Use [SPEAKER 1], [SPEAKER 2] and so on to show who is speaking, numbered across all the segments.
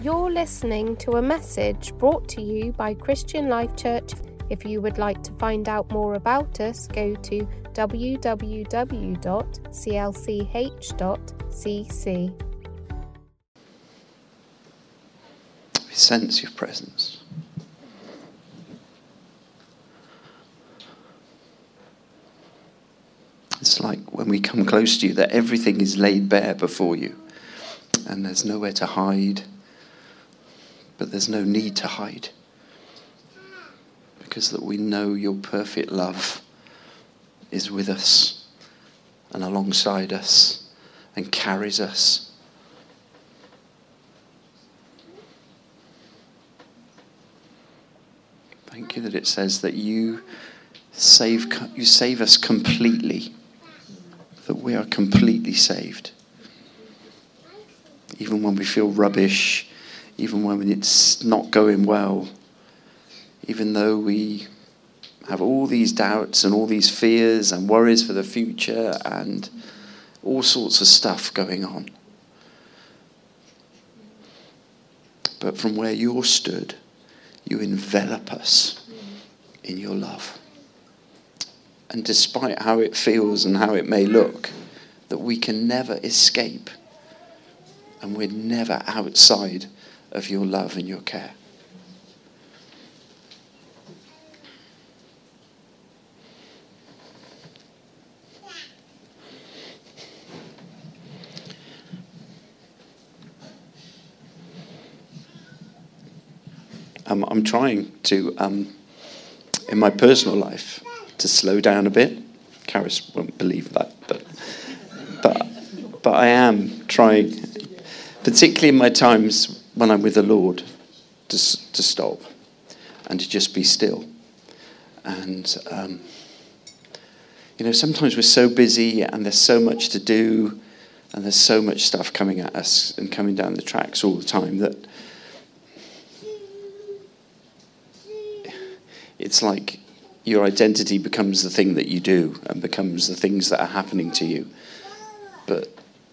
[SPEAKER 1] You're listening to a message brought to you by Christian Life Church. If you would like to find out more about us, go to www.clch.cc.
[SPEAKER 2] We sense your presence. It's like when we come close to you that everything is laid bare before you and there's nowhere to hide, but there's no need to hide because that we know your perfect love is with us and alongside us and carries us. Thank you that it says that you save us completely, that we are completely saved. Even when we feel rubbish, even when it's not going well, even though we have all these doubts and all these fears and worries for the future and all sorts of stuff going on. But from where you're stood, you envelop us in your love. And despite how it feels and how it may look, that we can never escape and we're never outside of your love and your care. I'm trying to, in my personal life, to slow down a bit. Karis won't believe that, but I am trying, particularly in my times when I'm with the Lord, to stop and to just be still. And sometimes we're so busy and there's so much to do and there's so much stuff coming at us and coming down the tracks all the time that it's like your identity becomes the thing that you do and becomes the things that are happening to you. But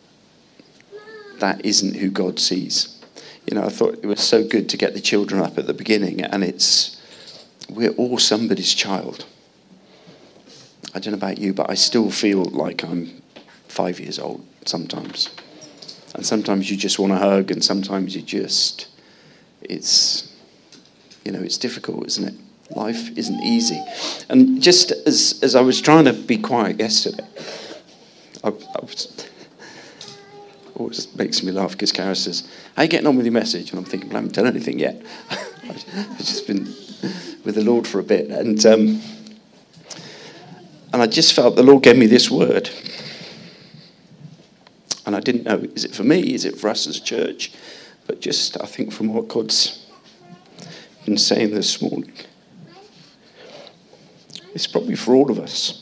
[SPEAKER 2] that isn't who God sees. I thought it was so good to get the children up at the beginning, and we're all somebody's child. I don't know about you, but I still feel like I'm 5 years old sometimes. And sometimes you just want to hug, and sometimes it's difficult, isn't it? Life isn't easy. And just as I was trying to be quiet yesterday, always makes me laugh because Kara says, "How are you getting on with your message?" And I'm thinking, well, I haven't done anything yet. I've just been with the Lord for a bit. And I just felt the Lord gave me this word. And I didn't know, is it for me? Is it for us as a church? But just, I think from what God's been saying this morning, it's probably for all of us.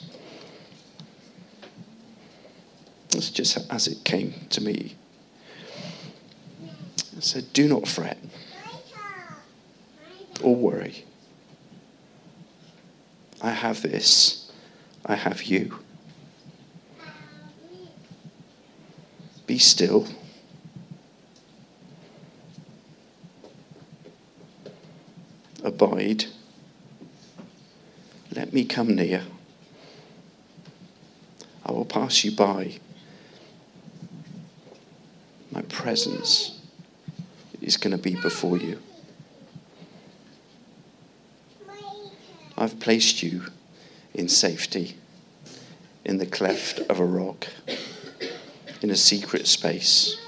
[SPEAKER 2] It's just as it came to me. It said, do not fret or worry. I have this. I have you. Be still. Abide. Let me come near. I will pass you by. My presence is going to be before you. I've placed you in safety, in the cleft of a rock, in a secret space.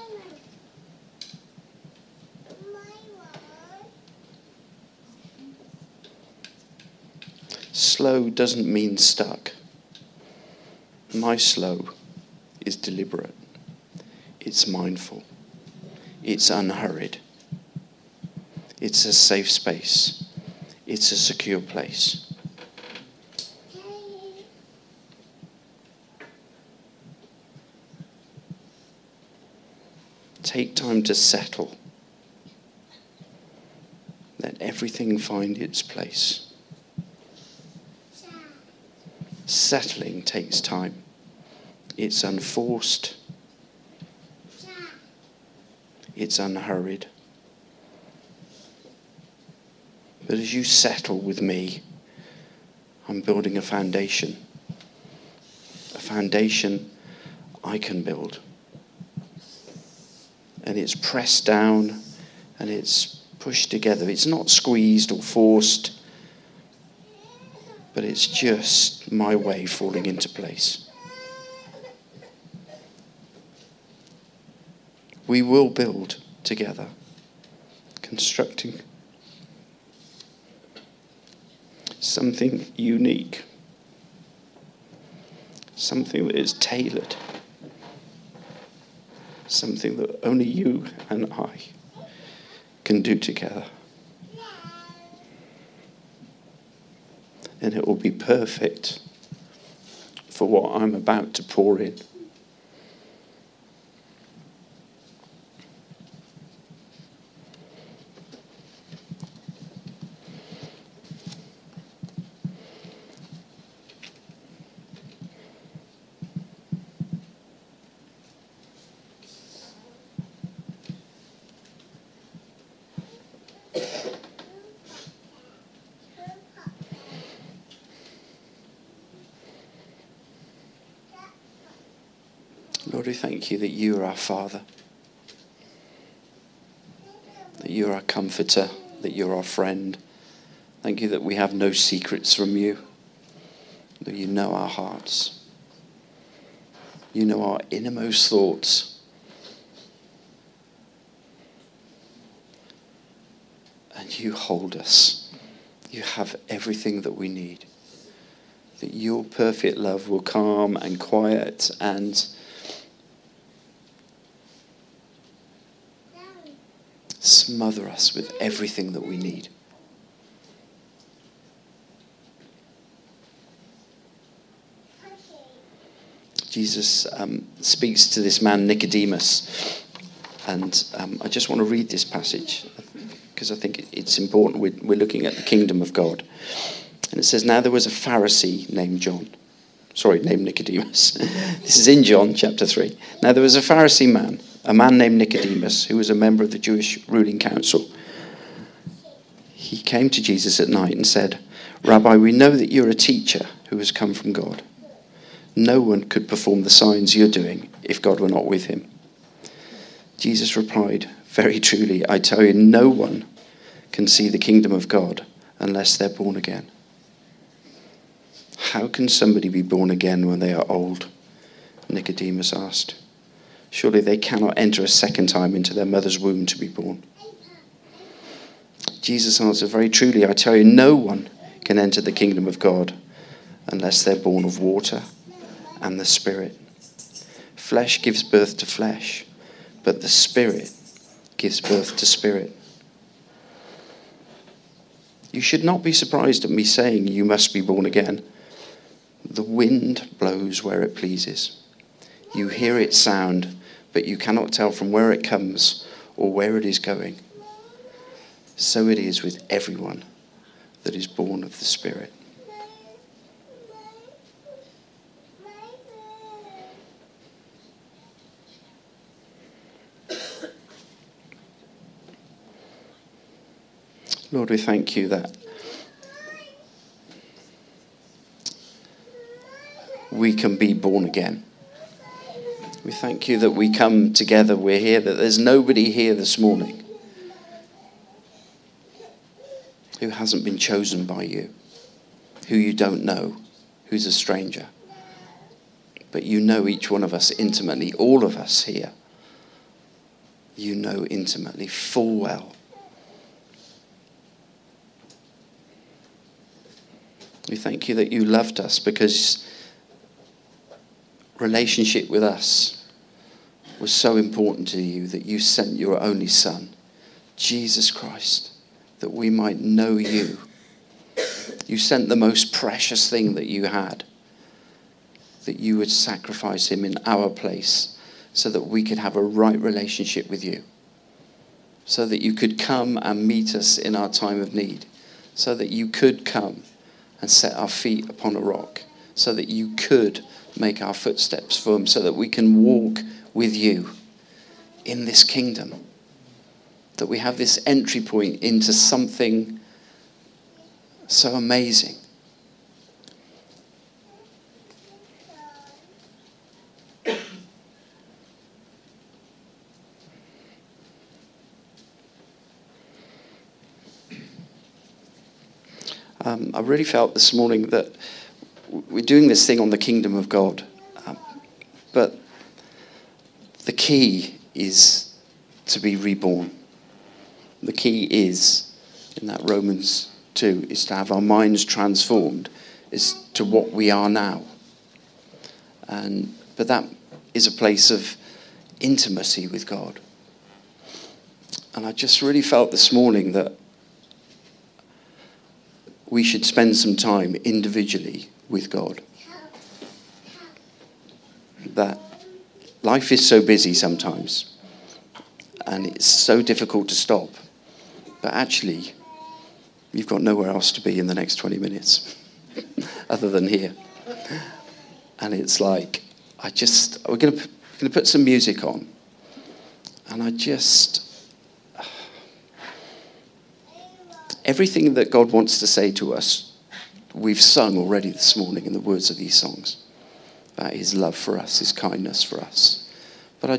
[SPEAKER 2] Slow doesn't mean stuck. My slow is deliberate. It's mindful. It's unhurried. It's a safe space. It's a secure place. Take time to settle. Let everything find its place. Settling takes time. It's unforced. It's unhurried. But as you settle with me, I'm building a foundation I can build. And it's pressed down and it's pushed together. It's not squeezed or forced, but it's just my way falling into place. We will build together, constructing something unique, something that is tailored, something that only you and I can do together. And it will be perfect for what I'm about to pour in. Lord, we thank you that you are our Father, that you are our comforter, that you're our friend. Thank you that we have no secrets from you, that you know our hearts. You know our innermost thoughts. And you hold us. You have everything that we need. That your perfect love will calm and quiet and smother us with everything that we need. Jesus speaks to this man Nicodemus, and I just want to read this passage because I think it's important. We're looking at the kingdom of God, and it says, "Now there was a Pharisee named Nicodemus." This is in John chapter 3. "Now there was a Pharisee man, a man named Nicodemus, who was a member of the Jewish ruling council. He came to Jesus at night and said, 'Rabbi, we know that you're a teacher who has come from God. No one could perform the signs you're doing if God were not with him.' Jesus replied, 'Very truly, I tell you, no one can see the kingdom of God unless they're born again.' 'How can somebody be born again when they are old?' Nicodemus asked. 'Surely they cannot enter a second time into their mother's womb to be born.' Jesus answered, 'Very truly, I tell you, no one can enter the kingdom of God unless they're born of water and the Spirit. Flesh gives birth to flesh, but the Spirit gives birth to spirit. You should not be surprised at me saying you must be born again. The wind blows where it pleases. You hear its sound, but you cannot tell from where it comes or where it is going. So it is with everyone that is born of the Spirit." Lord, we thank you that we can be born again. We thank you that we come together, we're here, that there's nobody here this morning who hasn't been chosen by you, who you don't know, who's a stranger. But you know each one of us intimately, all of us here. You know intimately, full well. We thank you that you loved us because relationship with us was so important to you that you sent your only Son, Jesus Christ, that we might know you. You sent the most precious thing that you had, that you would sacrifice him in our place so that we could have a right relationship with you, so that you could come and meet us in our time of need, so that you could come and set our feet upon a rock, so that you could make our footsteps firm, so that we can walk with you in this kingdom. That we have this entry point into something So amazing. I really felt this morning that we're doing this thing on the kingdom of God. But the key is to be reborn. The key is, in that Romans 2, is to have our minds transformed as to what we are now. But that is a place of intimacy with God. And I just really felt this morning that we should spend some time individually with God. That life is so busy sometimes, and it's so difficult to stop. But actually, you've got nowhere else to be in the next 20 minutes other than here. And it's like, we're going to put some music on. And everything that God wants to say to us, we've sung already this morning in the words of these songs. About his love for us, his kindness for us. But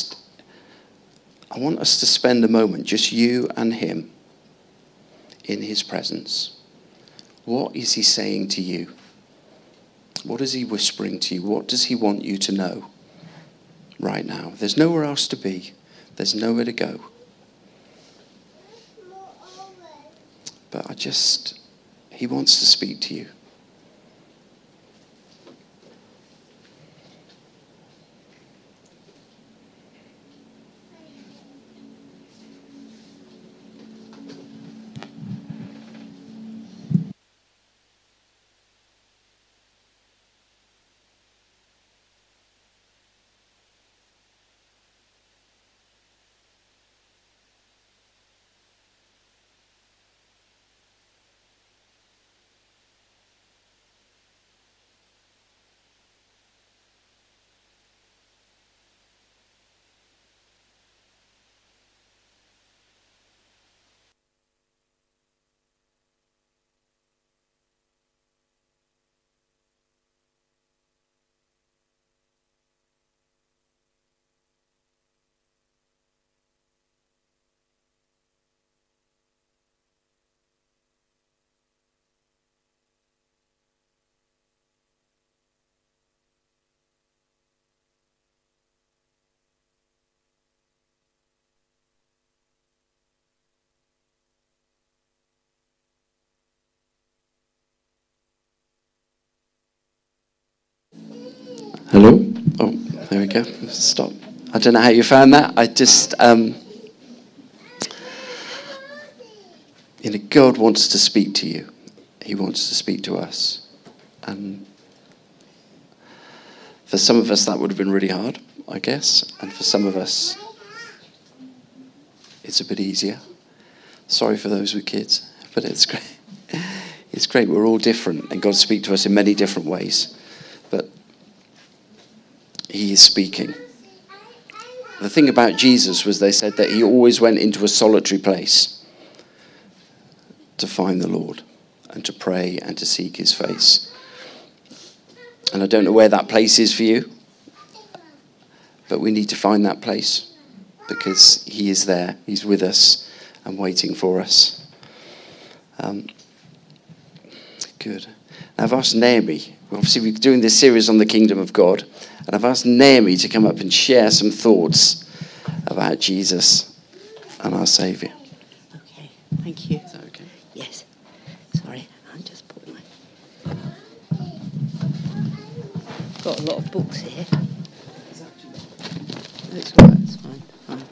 [SPEAKER 2] I want us to spend a moment, just you and him, in his presence. What is he saying to you? What is he whispering to you? What does he want you to know right now? There's nowhere else to be. There's nowhere to go. But he wants to speak to you. Hello? Oh, there we go. Stop. I don't know how you found that. God wants to speak to you. He wants to speak to us. And for some of us, that would have been really hard, I guess. And for some of us, it's a bit easier. Sorry for those with kids, but it's great. It's great. We're all different, and God speaks to us in many different ways. But he is speaking. The thing about Jesus was they said that he always went into a solitary place to find the Lord and to pray and to seek his face. And I don't know where that place is for you, but we need to find that place because he is there. He's with us and waiting for us. Good. Now I've asked Naomi, obviously we're doing this series on the kingdom of God, and I've asked Naomi to come up and share some thoughts about Jesus and our Saviour.
[SPEAKER 3] Okay, thank you.
[SPEAKER 2] Is that okay?
[SPEAKER 3] Yes. Sorry, I'll just put my... Got a lot of books here. It's all right, it's fine.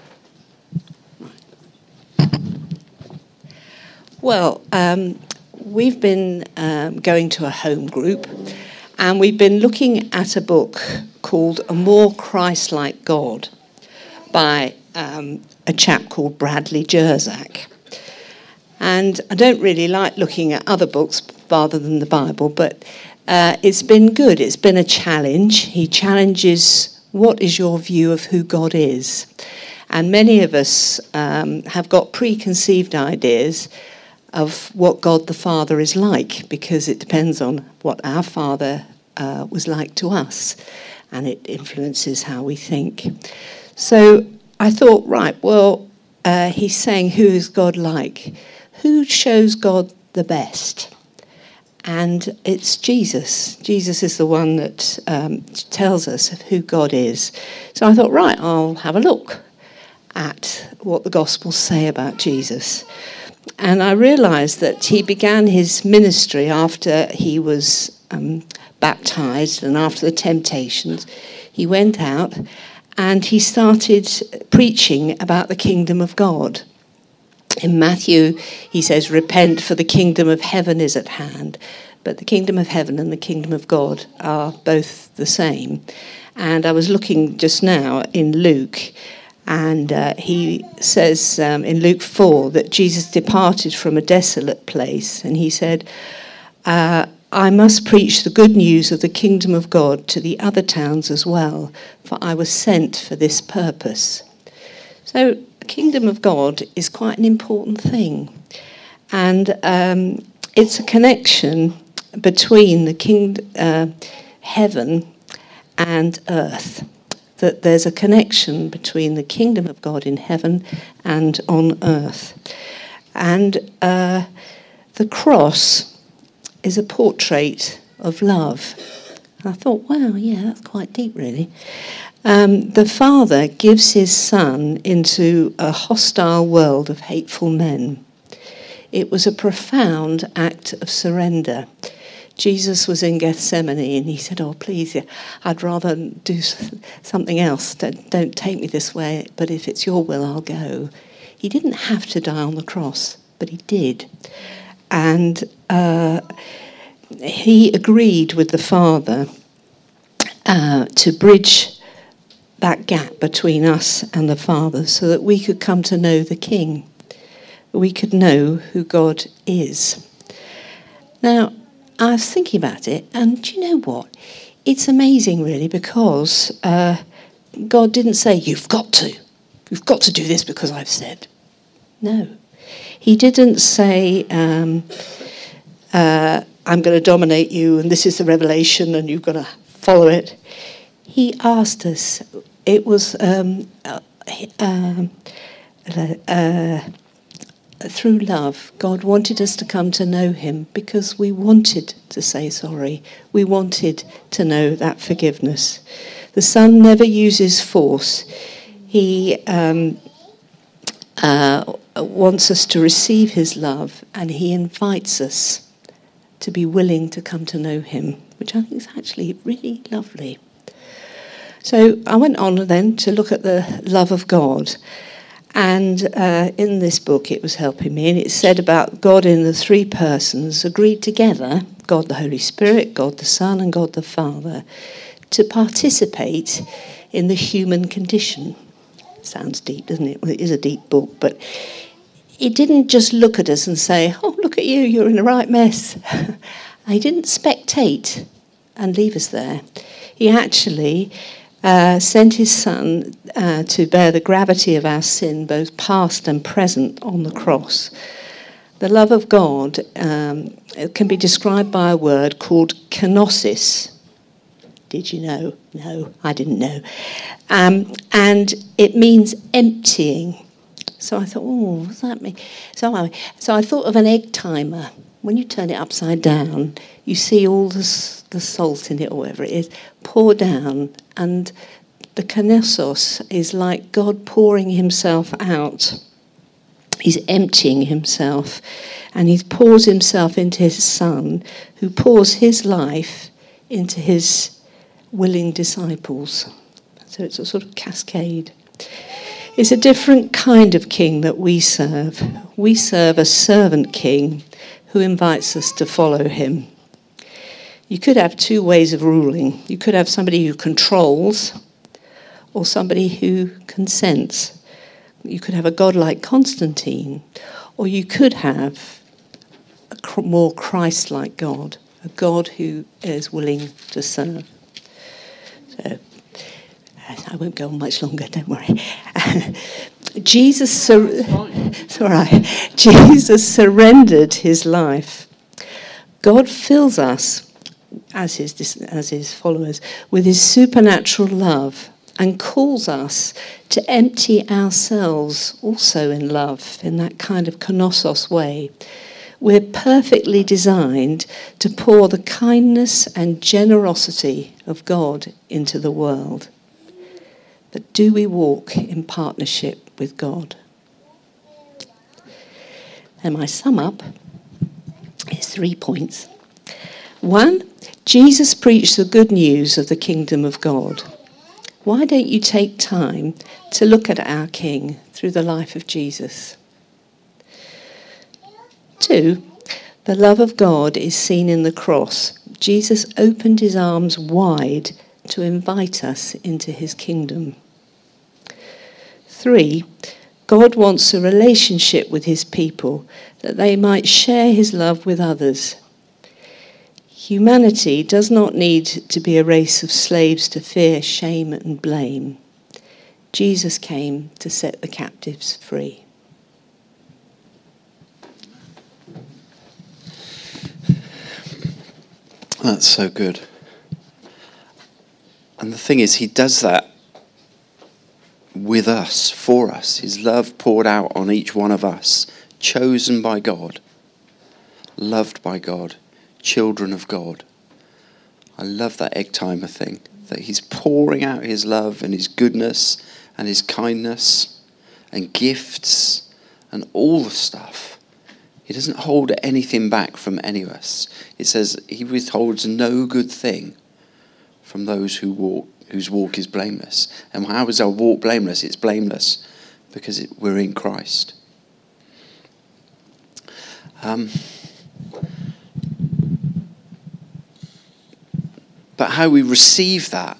[SPEAKER 3] Right. Well, we've been going to a home group, and we've been looking at a book called A More Christ-Like God by a chap called Bradley Jersak. And I don't really like looking at other books rather than the Bible, but it's been good. It's been a challenge. He challenges, what is your view of who God is? And many of us have got preconceived ideas of what God the Father is like, because it depends on what our Father was like to us, and it influences how we think. So I thought, right, well, he's saying, who is God like? Who shows God the best? And it's Jesus. Jesus is the one that tells us who God is. So I thought, right, I'll have a look at what the Gospels say about Jesus. And I realised that he began his ministry after he was baptised and after the temptations. He went out and he started preaching about the kingdom of God. In Matthew, he says, repent, for the kingdom of heaven is at hand. But the kingdom of heaven and the kingdom of God are both the same. And I was looking just now in Luke, and he says in Luke 4 that Jesus departed from a desolate place, and he said, I must preach the good news of the kingdom of God to the other towns as well, for I was sent for this purpose. So the kingdom of God is quite an important thing. And it's a connection between the heaven and earth. That there's a connection between the kingdom of God in heaven and on earth. And the cross is a portrait of love. And I thought, wow, yeah, that's quite deep, really. The Father gives his Son into a hostile world of hateful men. It was a profound act of surrender. Jesus was in Gethsemane and he said, oh, please, I'd rather do something else. Don't take me this way, but if it's your will, I'll go. He didn't have to die on the cross, but he did. And he agreed with the Father to bridge that gap between us and the Father so that we could come to know the King. We could know who God is. Now, I was thinking about it, and do you know what? It's amazing, really, because God didn't say, you've got to do this because I've said. No. He didn't say, I'm going to dominate you, and this is the revelation, and you've got to follow it. He asked us. It was through love. God wanted us to come to know him because we wanted to say sorry. We wanted to know that forgiveness. The Son never uses force. He wants us to receive his love, and he invites us to be willing to come to know him, which I think is actually really lovely. So I went on then to look at the love of God. And in this book, it was helping me, and it said about God in the three persons agreed together, God the Holy Spirit, God the Son, and God the Father, to participate in the human condition. Sounds deep, doesn't it? Well, it is a deep book, but it didn't just look at us and say, oh, look at you, you're in the right mess. He didn't spectate and leave us there. He actually sent his Son to bear the gravity of our sin, both past and present, on the cross. The love of God it can be described by a word called kenosis. Did you know? No, I didn't know. And it means emptying. So I thought, oh, what does that mean? So I thought of an egg timer. When you turn it upside down, you see all the salt in it, or whatever it is, pour down. And the kenosis is like God pouring himself out. He's emptying himself. And he pours himself into his Son, who pours his life into his willing disciples. So it's a sort of cascade. It's a different kind of king that we serve. We serve a servant king who invites us to follow him. You could have two ways of ruling. You could have somebody who controls or somebody who consents. You could have a god like Constantine, or you could have a more Christ-like God, a God who is willing to serve. So I won't go on much longer, don't worry. Jesus surrendered his life. God fills us, as his followers, with his supernatural love and calls us to empty ourselves also in love, in that kind of kenosos way. We're perfectly designed to pour the kindness and generosity of God into the world. But do we walk in partnership with God? And my sum up is 3 points. 1, Jesus preached the good news of the kingdom of God. Why don't you take time to look at our King through the life of Jesus? 2, the love of God is seen in the cross. Jesus opened his arms wide to invite us into his kingdom. 3, God wants a relationship with his people that they might share his love with others. Humanity does not need to be a race of slaves to fear, shame, and blame. Jesus came to set the captives free.
[SPEAKER 2] That's so good. And the thing is, he does that with us, for us. His love poured out on each one of us, chosen by God, loved by God, children of God. I love that egg timer thing, that he's pouring out his love and his goodness and his kindness and gifts and all the stuff. He doesn't hold anything back from any of us. It says he withholds no good thing from those whose walk is blameless. And how is our walk blameless? It's blameless because we're in Christ. But how we receive that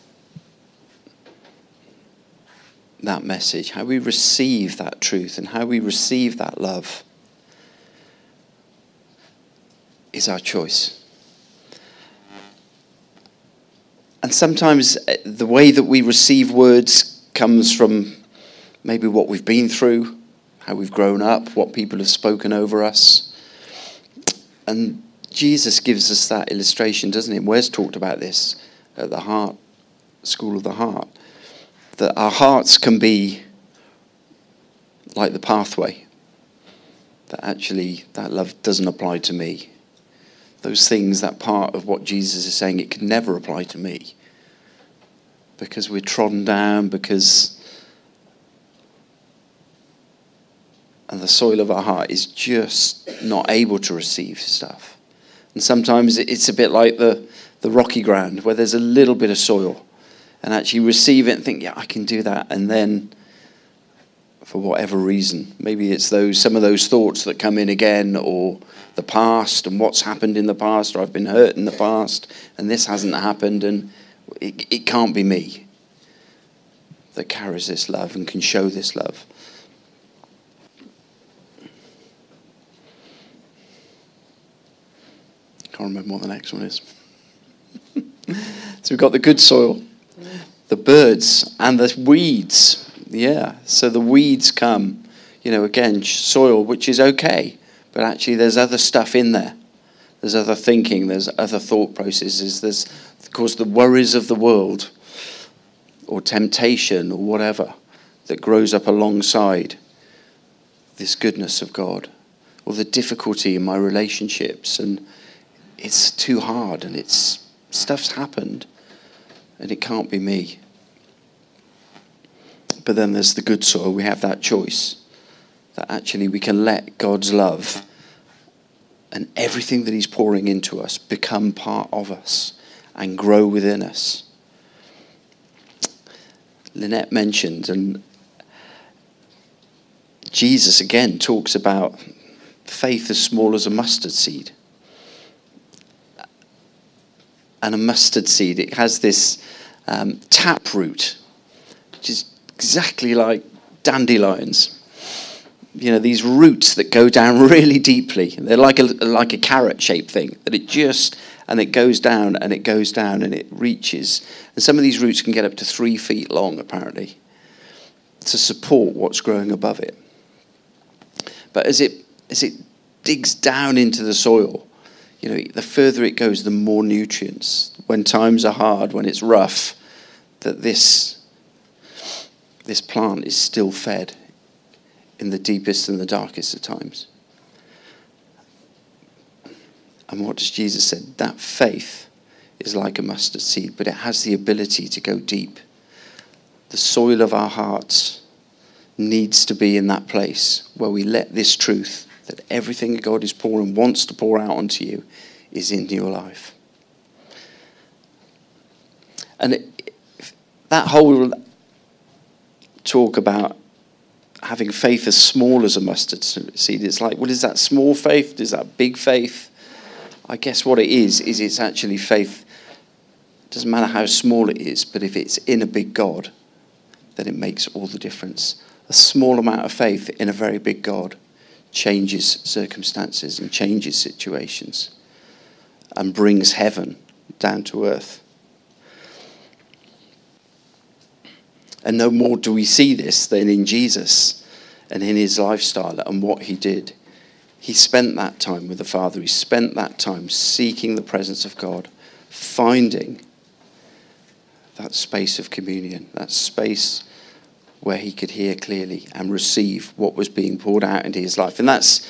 [SPEAKER 2] message, how we receive that truth, and how we receive that love is our choice. And sometimes the way that we receive words comes from maybe what we've been through, how we've grown up, what people have spoken over us. And Jesus gives us that illustration, doesn't he? Wes talked about this at the Heart, School of the Heart, that our hearts can be like the pathway, that actually that love doesn't apply to me. Those things, that part of what Jesus is saying, it can never apply to me because we're trodden down, and the soil of our heart is just not able to receive stuff. And sometimes it's a bit like the rocky ground where there's a little bit of soil, and actually receive it and think, yeah, I can do that. And then for whatever reason, maybe it's some of those thoughts that come in again, or the past and what's happened in the past, or I've been hurt in the past and this hasn't happened, and it can't be me that carries this love and can show this love. Can't remember what the next one is. So we've got the good soil, the birds, and the weeds. Yeah, so the weeds come, again, soil, which is okay, but actually there's other stuff in there. There's other thinking, there's other thought processes, there's, of course, the worries of the world, or temptation, or whatever, that grows up alongside this goodness of God, or the difficulty in my relationships, and it's too hard, and stuff's happened, and it can't be me. But then there's the good soil. We have that choice, that actually we can let God's love and everything that he's pouring into us become part of us and grow within us. Lynette mentioned, and Jesus again talks about faith as small as a mustard seed. And a mustard seed, it has this tap root, which is exactly like dandelions. These roots that go down really deeply. They're like a carrot-shaped thing, that it goes down and it goes down and it reaches. And some of these roots can get up to 3 feet long, apparently. to support what's growing above it. But as it digs down into the soil, the further it goes, the more nutrients. When times are hard, when it's rough, that this plant is still fed in the deepest and the darkest of times. And what does Jesus say? That faith is like a mustard seed, but it has the ability to go deep. The soil of our hearts needs to be in that place where we let this truth that everything God is pouring, wants to pour out onto you, is in your life. And that whole talk about having faith as small as a mustard seed, it's like, well, is that small faith? Is that big faith? I guess what it is it's actually faith. It doesn't matter how small it is, but if it's in a big God, then it makes all the difference. A small amount of faith in a very big God changes circumstances and changes situations and brings heaven down to earth. And no more do we see this than in Jesus and in his lifestyle and what he did. He spent that time with the Father. He spent that time seeking the presence of God, finding that space of communion, that space where he could hear clearly and receive what was being poured out into his life. And that's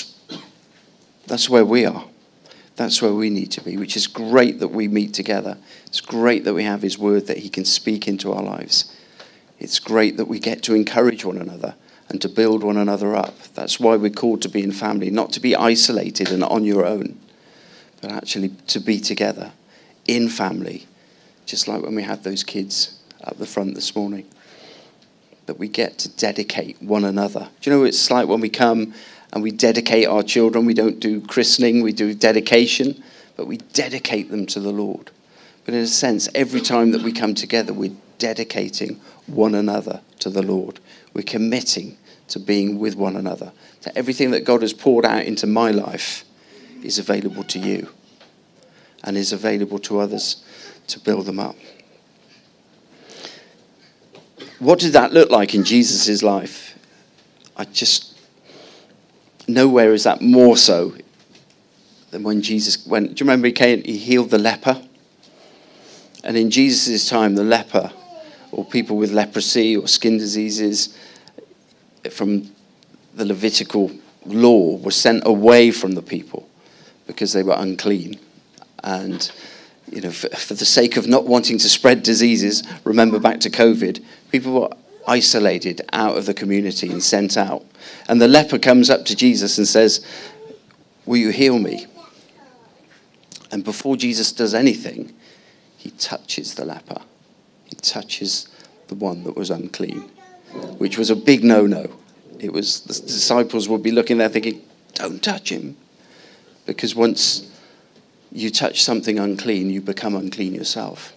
[SPEAKER 2] where we are. That's where we need to be, which is great that we meet together. It's great that we have his word that he can speak into our lives. It's great that we get to encourage one another and to build one another up. That's why we're called to be in family, not to be isolated and on your own, but actually to be together in family, just like when we had those kids up the front this morning, that we get to dedicate one another. Do you know, it's like when we come and we dedicate our children, we don't do christening, we do dedication, but we dedicate them to the Lord. But in a sense, every time that we come together, we're dedicating one another to the Lord. We're committing to being with one another. That everything that God has poured out into my life is available to you and is available to others to build them up. What did that look like in Jesus' life? Nowhere is that more so than when Jesus went. Do you remember he healed the leper? And in Jesus' time, the leper, or people with leprosy or skin diseases from the Levitical law, were sent away from the people because they were unclean. And for the sake of not wanting to spread diseases, remember back to COVID, people were isolated out of the community and sent out. And the leper comes up to Jesus and says, "Will you heal me?" And before Jesus does anything, he touches the leper. He touches the one that was unclean, which was a big no-no. It was, the disciples would be looking there thinking, don't touch him. Because once you touch something unclean, you become unclean yourself.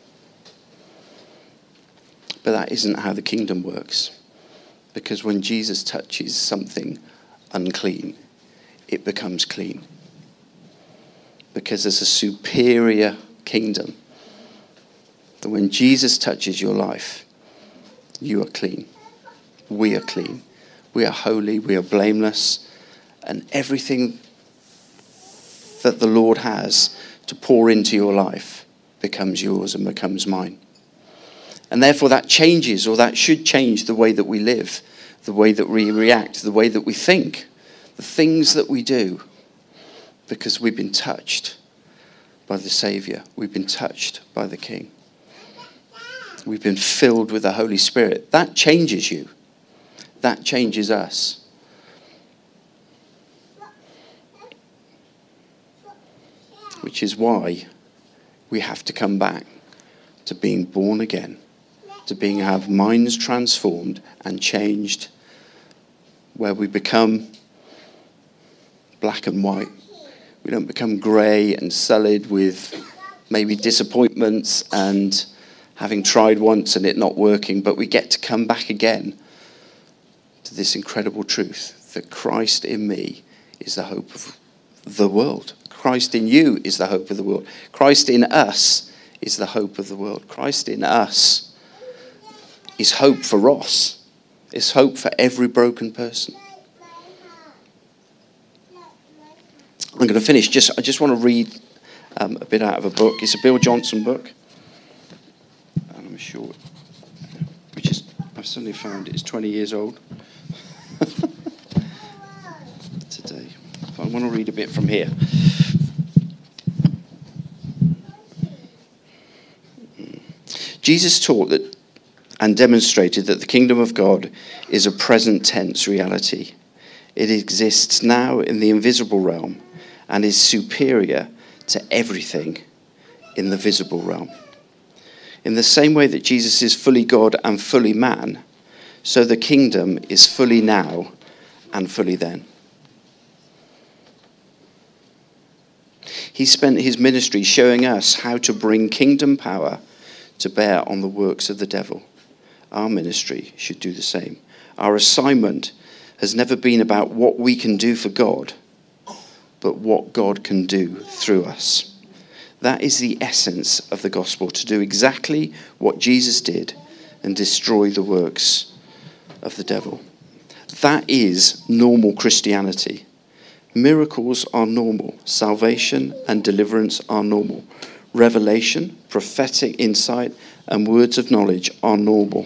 [SPEAKER 2] But that isn't how the kingdom works. Because when Jesus touches something unclean, it becomes clean. Because there's a superior kingdom. That when Jesus touches your life, you are clean. We are clean. We are holy. We are blameless. And everything that the Lord has to pour into your life becomes yours and becomes mine. And therefore that changes, or that should change, the way that we live, the way that we react, the way that we think, the things that we do, because we've been touched by the Saviour. We've been touched by the King. We've been filled with the Holy Spirit. That changes you. That changes us. Which is why we have to come back to being born again, to have minds transformed and changed, where we become black and white. We don't become grey and sullied with maybe disappointments and having tried once and it not working, but we get to come back again to this incredible truth that Christ in me is the hope of the world. Christ in you is the hope of the world. Christ in us is the hope of the world. Christ in us is hope for Ross. It's hope for every broken person. I'm going to finish. I just want to read a bit out of a book. It's a Bill Johnson book. And I'm sure, I've suddenly found it's 20 years old today. I want to read a bit from here. Jesus taught that and demonstrated that the kingdom of God is a present tense reality. It exists now in the invisible realm and is superior to everything in the visible realm. In the same way that Jesus is fully God and fully man, so the kingdom is fully now and fully then. He spent his ministry showing us how to bring kingdom power to bear on the works of the devil. Our ministry should do the same. Our assignment has never been about what we can do for God, but what God can do through us. That is the essence of the gospel, to do exactly what Jesus did and destroy the works of the devil. That is normal Christianity. Miracles are normal. Salvation and deliverance are normal. Revelation, prophetic insight, and words of knowledge are normal.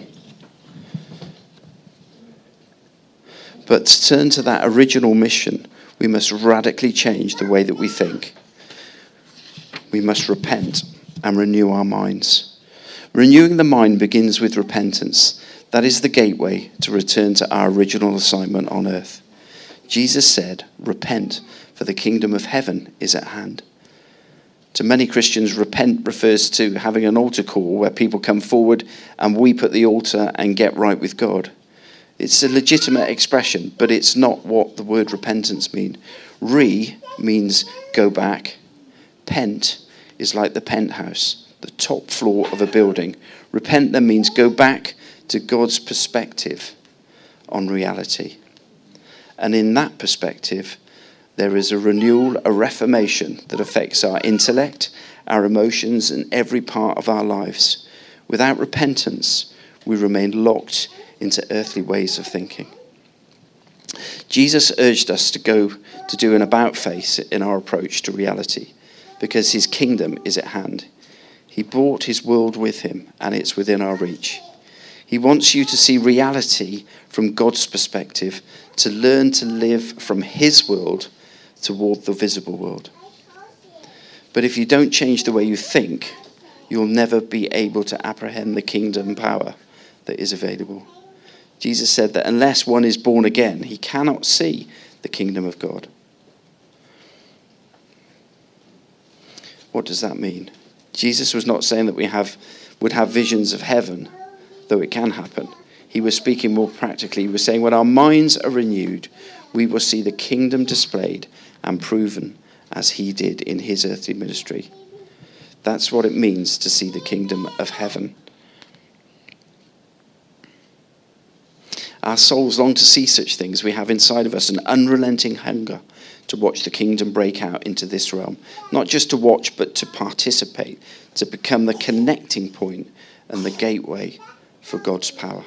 [SPEAKER 2] But to turn to that original mission, we must radically change the way that we think. We must repent and renew our minds. Renewing the mind begins with repentance. That is the gateway to return to our original assignment on earth. Jesus said, "Repent, for the kingdom of heaven is at hand." To many Christians, repent refers to having an altar call where people come forward and weep at the altar and get right with God. It's a legitimate expression, but it's not what the word repentance means. Means go back. Pent is like the penthouse, the top floor of a building. Repent then means go back to God's perspective on reality. And in that perspective, there is a renewal, a reformation that affects our intellect, our emotions, and every part of our lives. Without repentance, we remain locked into earthly ways of thinking. Jesus urged us to do an about-face in our approach to reality, because his kingdom is at hand. He brought his world with him, and it's within our reach. He wants you to see reality from God's perspective, to learn to live from his world toward the visible world. But if you don't change the way you think, you'll never be able to apprehend the kingdom power that is available. Jesus said that unless one is born again, he cannot see the kingdom of God. What does that mean? Jesus was not saying that we would have visions of heaven, though it can happen. He was speaking more practically. He was saying when our minds are renewed, we will see the kingdom displayed and proven as he did in his earthly ministry. That's what it means to see the kingdom of heaven. Our souls long to see such things. We have inside of us an unrelenting hunger to watch the kingdom break out into this realm. Not just to watch, but to participate, to become the connecting point and the gateway for God's power.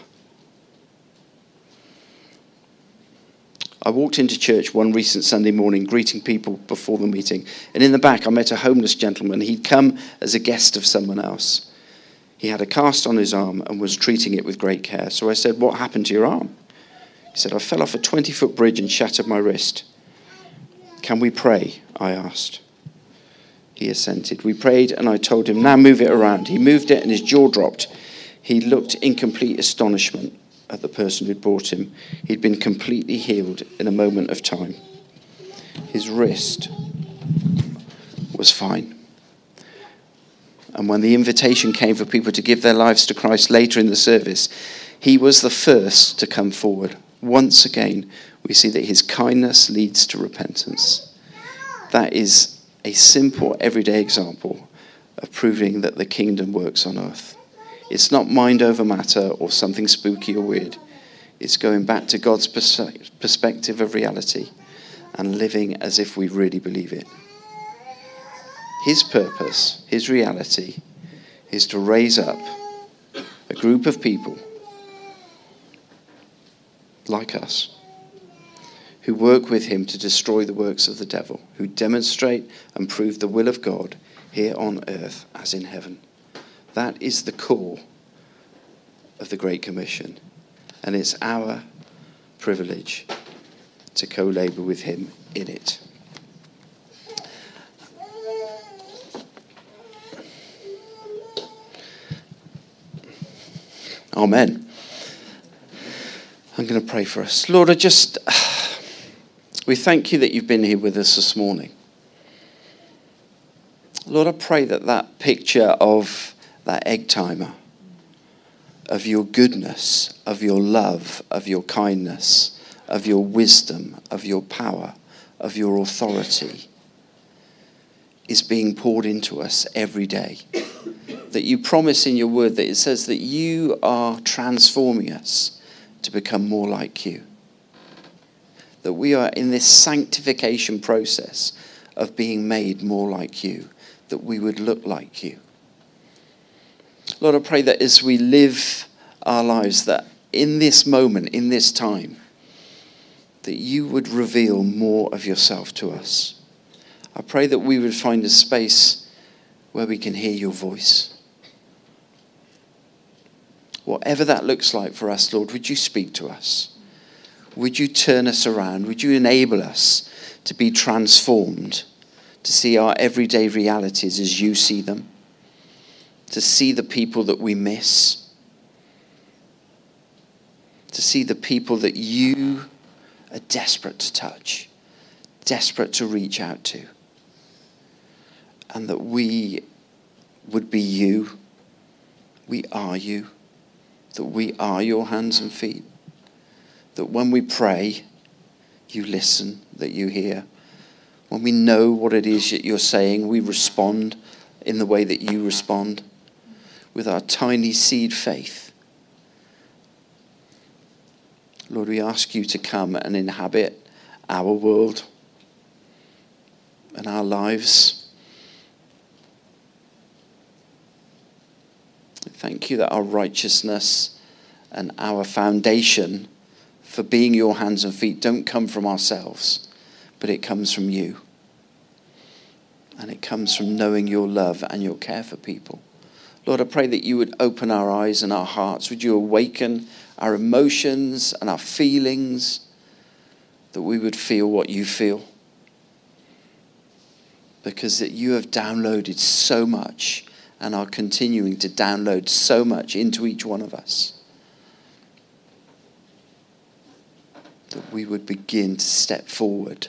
[SPEAKER 2] I walked into church one recent Sunday morning, greeting people before the meeting. And in the back, I met a homeless gentleman. He'd come as a guest of someone else. He had a cast on his arm and was treating it with great care. So I said, "What happened to your arm?" He said, "I fell off a 20-foot bridge and shattered my wrist." "Can we pray?" I asked. He assented. We prayed and I told him, "Now move it around." He moved it and his jaw dropped. He looked in complete astonishment at the person who'd brought him. He'd been completely healed in a moment of time. His wrist was fine. And when the invitation came for people to give their lives to Christ later in the service, he was the first to come forward. Once again, we see that his kindness leads to repentance. That is a simple, everyday example of proving that the kingdom works on earth. It's not mind over matter or something spooky or weird. It's going back to God's perspective of reality and living as if we really believe it. His purpose, his reality, is to raise up a group of people like us, who work with him to destroy the works of the devil, who demonstrate and prove the will of God here on earth as in heaven. That is the core of the Great Commission. And it's our privilege to co-labor with him in it. Amen. I'm going to pray for us. Lord, we thank you that you've been here with us this morning. Lord, I pray that picture of that egg timer, of your goodness, of your love, of your kindness, of your wisdom, of your power, of your authority, is being poured into us every day. That you promise in your word that it says that you are transforming us to become more like you. That we are in this sanctification process of being made more like you, that we would look like you. Lord, I pray that as we live our lives, that in this moment, in this time, that you would reveal more of yourself to us. I pray that we would find a space where we can hear your voice. Whatever that looks like for us, Lord, would you speak to us? Would you turn us around? Would you enable us to be transformed, to see our everyday realities as you see them, to see the people that we miss, to see the people that you are desperate to touch, desperate to reach out to, and that we would be you. We are you. That we are your hands and feet. That when we pray, you listen, that you hear. When we know what it is that you're saying, we respond in the way that you respond, with our tiny seed faith. Lord, we ask you to come and inhabit our world and our lives. Thank you that our righteousness and our foundation for being your hands and feet don't come from ourselves, but it comes from you. And it comes from knowing your love and your care for people. Lord, I pray that you would open our eyes and our hearts. Would you awaken our emotions and our feelings, that we would feel what you feel? Because that you have downloaded so much and are continuing to download so much into each one of us, that we would begin to step forward,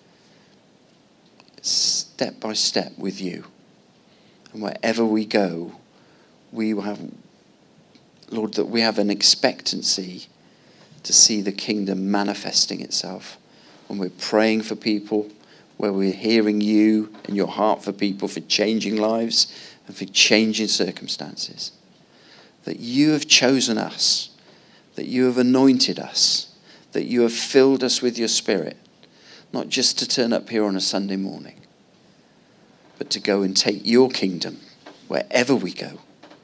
[SPEAKER 2] step by step with you. And wherever we go, we will have, Lord, that we have an expectancy to see the kingdom manifesting itself. When we're praying for people, where we're hearing you and your heart for people, for changing lives and for changing circumstances. That you have chosen us, that you have anointed us, that you have filled us with your Spirit, not just to turn up here on a Sunday morning, but to go and take your kingdom wherever we go.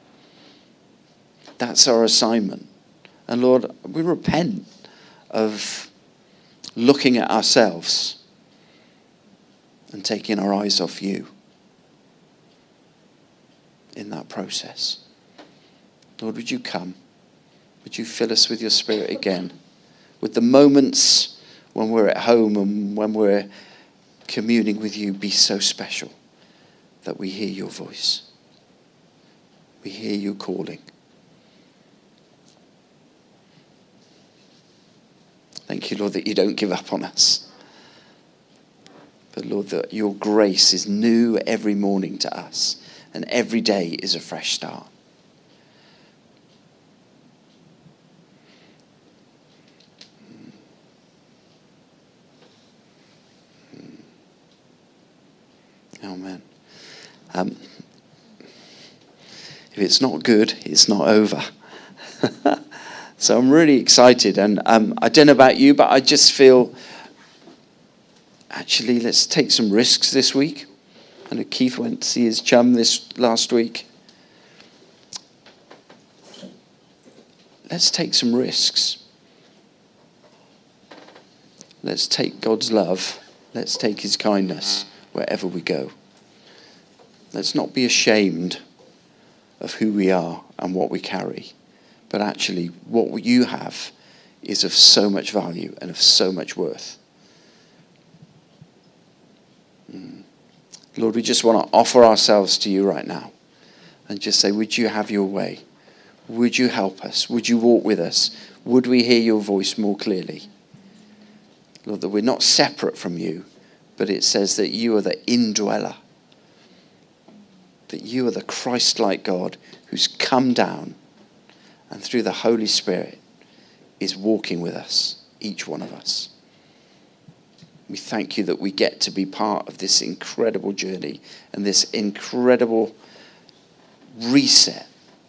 [SPEAKER 2] That's our assignment. And Lord, we repent of looking at ourselves and taking our eyes off you in that process. Lord, would you come? Would you fill us with your Spirit again? With the moments when we're at home and when we're communing with you, be so special that we hear your voice. We hear you calling. Thank you, Lord, that you don't give up on us. But Lord, that your grace is new every morning to us, and every day is a fresh start. Amen. If it's not good, it's not over. So I'm really excited, and I don't know about you, but I just feel, actually, let's take some risks this week. I know Keith went to see his chum this last week. Let's take some risks. Let's take God's love. Let's take his kindness wherever we go. Let's not be ashamed of who we are and what we carry. But actually, what you have is of so much value and of so much worth. Lord, we just want to offer ourselves to you right now and just say, would you have your way? Would you help us? Would you walk with us? Would we hear your voice more clearly? Lord, that we're not separate from you, but it says that you are the indweller, that you are the Christ-like God who's come down and through the Holy Spirit is walking with us, each one of us. We thank you that we get to be part of this incredible journey and this incredible reset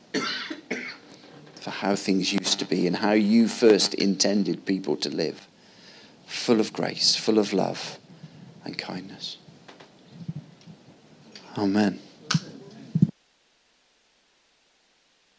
[SPEAKER 2] for how things used to be and how you first intended people to live, full of grace, full of love and kindness. Amen.